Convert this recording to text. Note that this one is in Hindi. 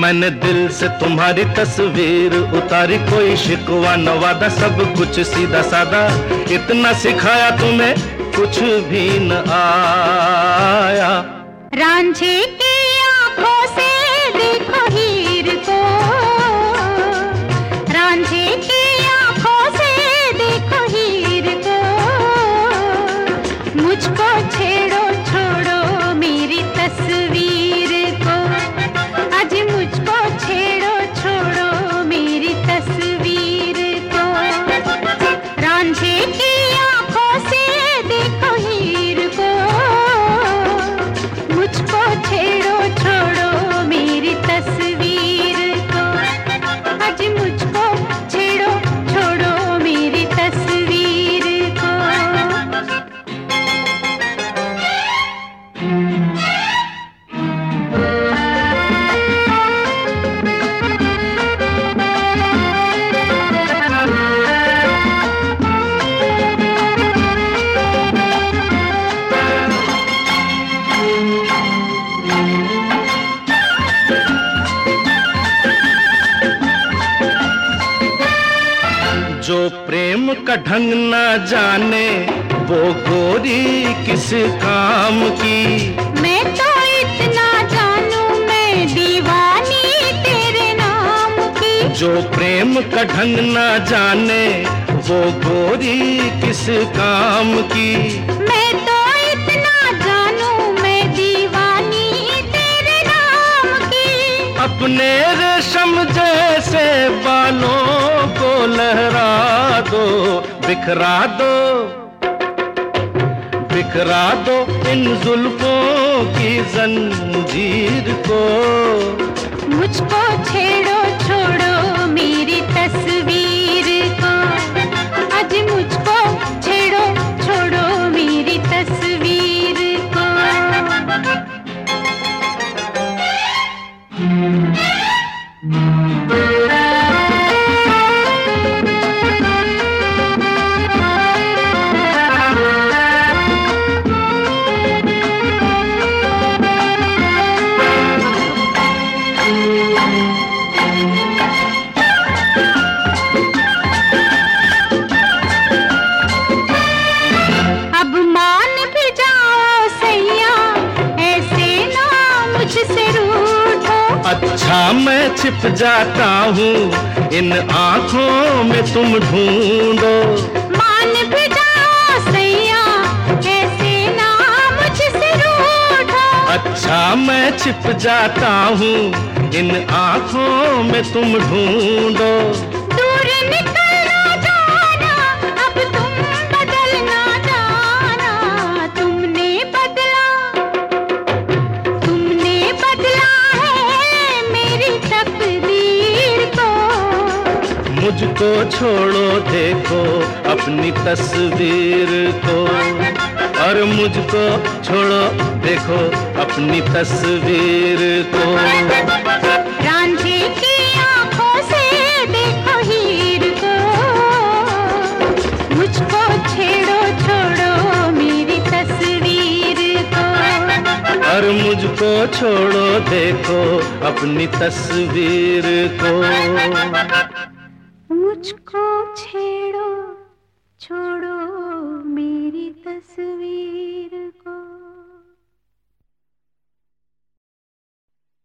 मैंने दिल से तुम्हारी तस्वीर उतारी, कोई शिकवा न वादा, सब कुछ सीधा सादा। इतना सिखाया तुम्हें कुछ भी न आया। रांझे की आंखों से देखो हीर को, रांझे की आंखों से देखो हीर को। मुझको छेड़ो छोड़ो मेरी तस्वीर को, आज मुझको छेड़ो छोड़ो मेरी तस्वीर को। रांझे की आंखों से देखो हीर को, मुझको छेड़ो छोड़ो मेरी तस्वीर को, आज मुझको छेड़ो छोड़ो मेरी तस्वीर को। जो प्रेम का ढंग न जाने वो गोरी किस काम की। मैं तो इतना जानूं मैं दीवानी तेरे नाम की। जो प्रेम का ढंग न जाने वो गोरी किस काम की। मैं तो इतना जानूं मैं दीवानी तेरे नाम की। अपने रेशम जैसे बालों को लहरा दो, बिखरा दो, बिखरा दो इन जुल्फों की जंजीर को। मुझको छेड़ो छोड़ो मेरी तस्वीर को, आज मुझको छेड़ो छोड़ो मेरी तस्वीर को। अच्छा मैं छिप जाता हूँ इन आँखों में तुम ढूंढो। मान भी जाओ सैया ऐसे ना मुझसे रूठो। अच्छा मैं छिप जाता हूँ इन आँखों में तुम ढूंढो। दूर निकल ना जाना अब तुम बदल ना जाना। तुमने बदला है मेरी तकदीर को। मुझको छोड़ो देखो अपनी तस्वीर को, और मुझको छोड़ो देखो अपनी तस्वीर को। रांझे की आंखों से देखो हीर को, मुझको छेड़ो छोड़ो मेरी तस्वीर को। और मुझको छोड़ो देखो अपनी तस्वीर को। मुझको छेड़ो